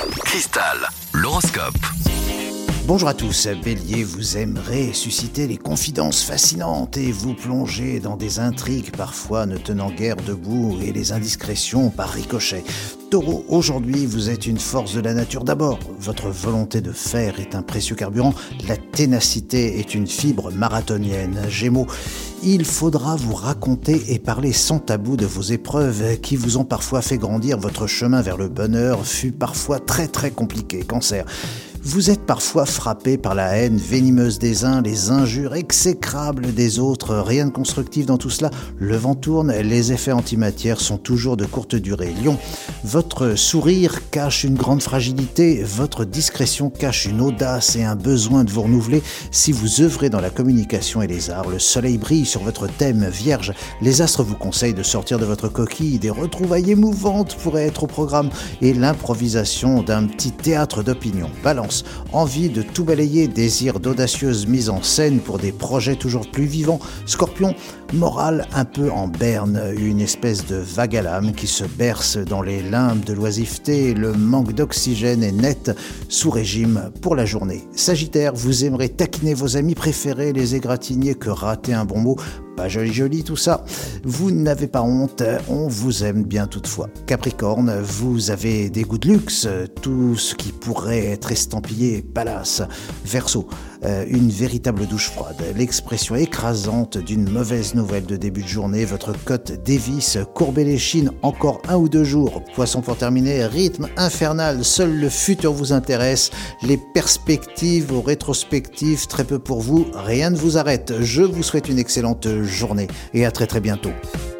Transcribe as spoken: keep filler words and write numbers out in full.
Cristal, l'horoscope. Bonjour à tous, Bélier, vous aimerez susciter les confidences fascinantes et vous plonger dans des intrigues parfois ne tenant guère debout et les indiscrétions par ricochet. Taureau, aujourd'hui vous êtes une force de la nature d'abord. Votre volonté de faire est un précieux carburant, la ténacité est une fibre marathonienne. Gémeaux, il faudra vous raconter et parler sans tabou de vos épreuves qui vous ont parfois fait grandir. Votre chemin vers le bonheur fut parfois très très compliqué. Cancer, vous êtes parfois frappé par la haine venimeuse des uns, les injures exécrables des autres. Rien de constructif dans tout cela. Le vent tourne, les effets antimatière sont toujours de courte durée. Lion, votre sourire cache une grande fragilité, votre discrétion cache une audace et un besoin de vous renouveler. Si vous œuvrez dans la communication et les arts, le soleil brille sur votre thème. Vierge, les astres vous conseillent de sortir de votre coquille. Des retrouvailles émouvantes pourraient être au programme et l'improvisation d'un petit théâtre d'opinion. Balance, envie de tout balayer, désir d'audacieuse mise en scène pour des projets toujours plus vivants. Scorpion, morale un peu en berne, une espèce de vague à l'âme qui se berce dans les limbes de l'oisiveté. Le manque d'oxygène est net, sous régime pour la journée. Sagittaire, vous aimerez taquiner vos amis préférés, les égratigner, que rater un bon mot. Pas joli joli tout ça. Vous n'avez pas honte, on vous aime bien toutefois. Capricorne, vous avez des goûts de luxe, tout ce qui pourrait être estampillé palace. Verseau, euh, une véritable douche froide, l'expression écrasante d'une mauvaise nouvelle de début de journée. Votre cote dévisse, courbez les chines encore un ou deux jours. Poisson, pour terminer, rythme infernal, seul le futur vous intéresse. Les perspectives aux rétrospectives, très peu pour vous, rien ne vous arrête. Je vous souhaite une excellente journée et à très très bientôt.